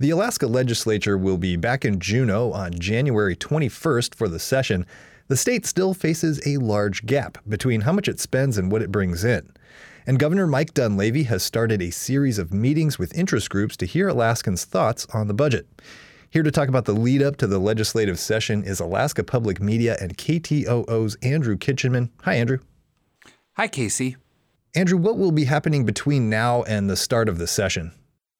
The Alaska legislature will be back in Juneau on January 21st for the session. The state still faces a large gap between how much it spends and what it brings in. And Governor Mike Dunleavy has started a series of meetings with interest groups to hear Alaskans' thoughts on the budget. Here to talk about the lead up to the legislative session is Alaska Public Media and KTOO's Andrew Kitchenman. Hi, Andrew. Hi, Casey. Andrew, what will be happening between now and the start of the session?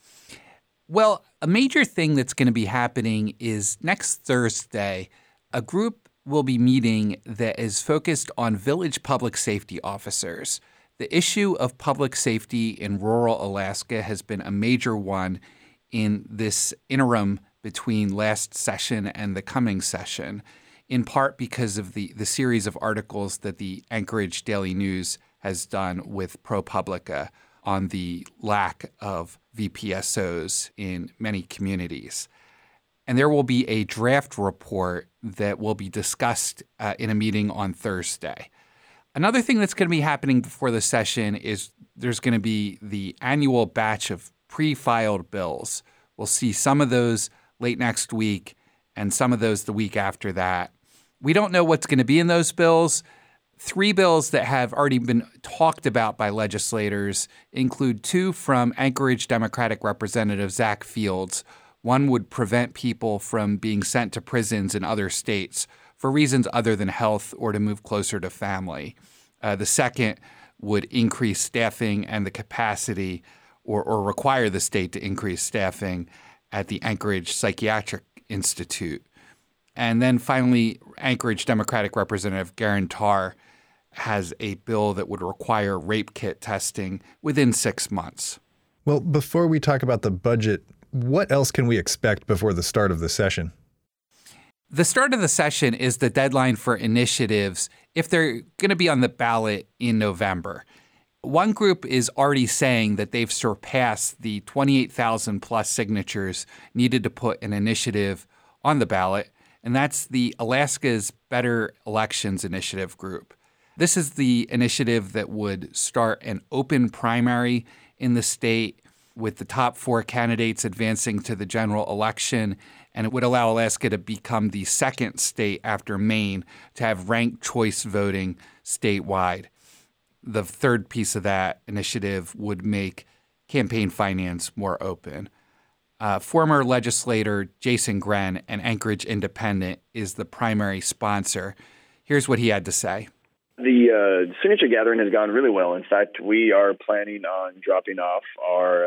Well, a major thing that's going to be happening is next Thursday, a group will be meeting that is focused on village public safety officers. The issue of public safety in rural Alaska has been a major one in this interim between last session and the coming session, in part because of the series of articles that the Anchorage Daily News has done with ProPublica on the lack of VPSOs in many communities. And there will be a draft report that will be discussed in a meeting on Thursday. Another thing that's going to be happening before the session is there's going to be the annual batch of pre-filed bills. We'll see some of those late next week and some of those the week after that. We don't know what's going to be in those bills. 3 bills that have already been talked about by legislators include 2 from Anchorage Democratic Representative Zach Fields. One would prevent people from being sent to prisons in other states for reasons other than health or to move closer to family. The second would increase staffing and the capacity or require the state to increase staffing at the Anchorage Psychiatric Institute. And then finally, Anchorage Democratic Representative Garen Tarr has a bill that would require rape kit testing within 6 months. Well, before we talk about the budget, what else can we expect before the start of the session? The start of the session is the deadline for initiatives if they're going to be on the ballot in November. One group is already saying that they've surpassed the 28,000 plus signatures needed to put an initiative on the ballot, and that's the Alaska's Better Elections Initiative group. This is the initiative that would start an open primary in the state with the top 4 candidates advancing to the general election, and it would allow Alaska to become the second state after Maine to have ranked choice voting statewide. The third piece of that initiative would make campaign finance more open. Former legislator Jason Gren, an Anchorage Independent, is the primary sponsor. Here's what he had to say. The signature gathering has gone really well. In fact, we are planning on dropping off our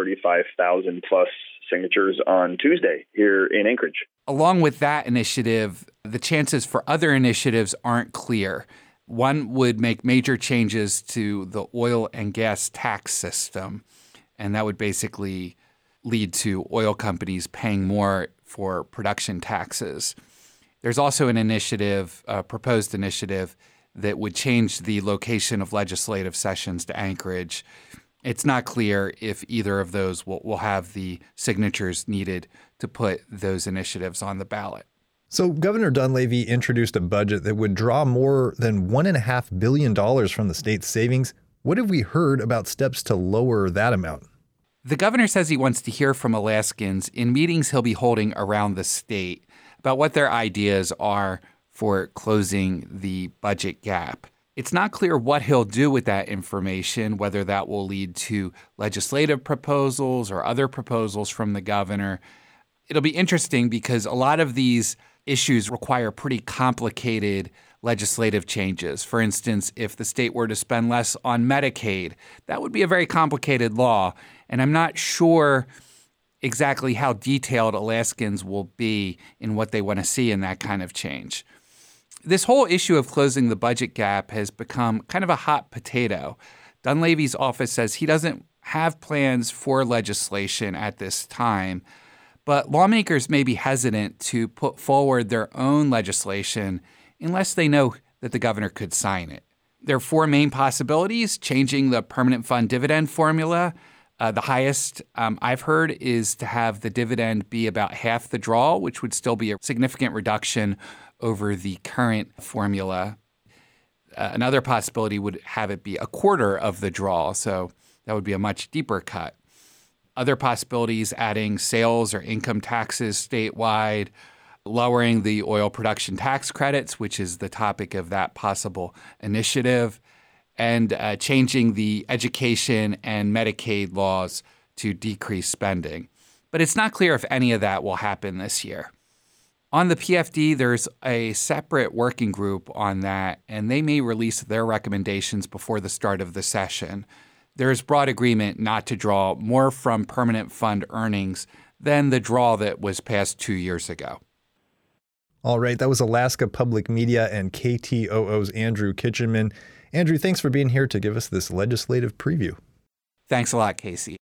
35,000 plus signatures on Tuesday here in Anchorage. Along with that initiative, the chances for other initiatives aren't clear. One would make major changes to the oil and gas tax system, and that would basically lead to oil companies paying more for production taxes. There's also an initiative, a proposed initiative, that would change the location of legislative sessions to Anchorage. It's not clear if either of those will have the signatures needed to put those initiatives on the ballot. So Governor Dunleavy introduced a budget that would draw more than $1.5 billion from the state's savings. What have we heard about steps to lower that amount? The governor says he wants to hear from Alaskans in meetings he'll be holding around the state about what their ideas are for closing the budget gap. It's not clear what he'll do with that information, whether that will lead to legislative proposals or other proposals from the governor. It'll be interesting because a lot of these issues require pretty complicated legislative changes. For instance, if the state were to spend less on Medicaid, that would be a very complicated law. And I'm not sure exactly how detailed Alaskans will be in what they want to see in that kind of change. This whole issue of closing the budget gap has become kind of a hot potato. Dunleavy's office says he doesn't have plans for legislation at this time, but lawmakers may be hesitant to put forward their own legislation unless they know that the governor could sign it. There are 4 main possibilities: changing the permanent fund dividend formula. The highest I've heard is to have the dividend be about half the draw, which would still be a significant reduction over the current formula. Another possibility would have it be a quarter of the draw, so that would be a much deeper cut. Other possibilities, adding sales or income taxes statewide, lowering the oil production tax credits, which is the topic of that possible initiative, and changing the education and Medicaid laws to decrease spending. But it's not clear if any of that will happen this year. On the PFD, there's a separate working group on that, and they may release their recommendations before the start of the session. There's broad agreement not to draw more from permanent fund earnings than the draw that was passed 2 years ago. All right, that was Alaska Public Media and KTOO's Andrew Kitchenman. Andrew, thanks for being here to give us this legislative preview. Thanks a lot, Casey.